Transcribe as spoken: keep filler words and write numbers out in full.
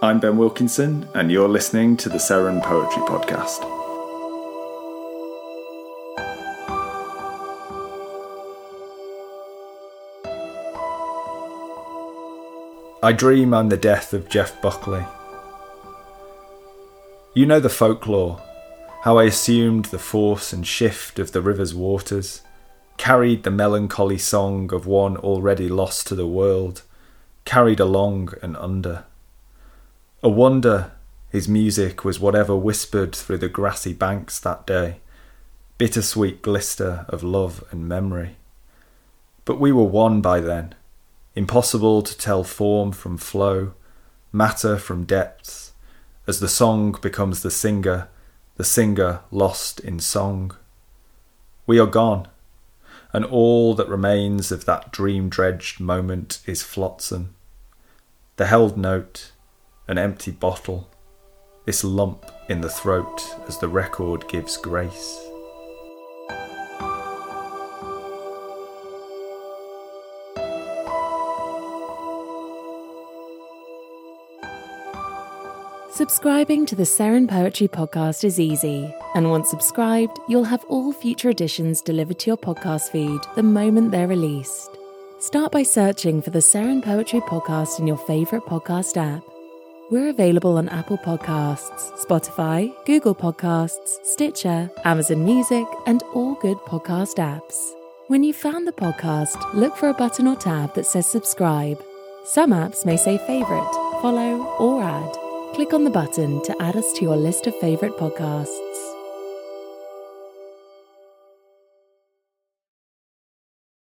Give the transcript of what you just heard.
I'm Ben Wilkinson, and you're listening to the Seren Poetry Podcast. I dream I'm the death of Jeff Buckley. You know the folklore, how I assumed the force and shift of the river's waters, carried the melancholy song of one already lost to the world, carried along and under. A wonder his music was whatever whispered through the grassy banks that day, bittersweet glister of love and memory. But we were one by then, impossible to tell form from flow, matter from depths, as the song becomes the singer, the singer lost in song. We are gone, and all that remains of that dream-dredged moment is flotsam. The held note, an empty bottle, this lump in the throat as the record gives grace. Subscribing to the Seren Poetry Podcast is easy, and once subscribed, you'll have all future editions delivered to your podcast feed the moment they're released. Start by searching for the Seren Poetry Podcast in your favourite podcast app. We're available on Apple Podcasts, Spotify, Google Podcasts, Stitcher, Amazon Music, and all good podcast apps. When you've found the podcast, look for a button or tab that says subscribe. Some apps may say favourite, follow, or add. Click on the button to add us to your list of favourite podcasts.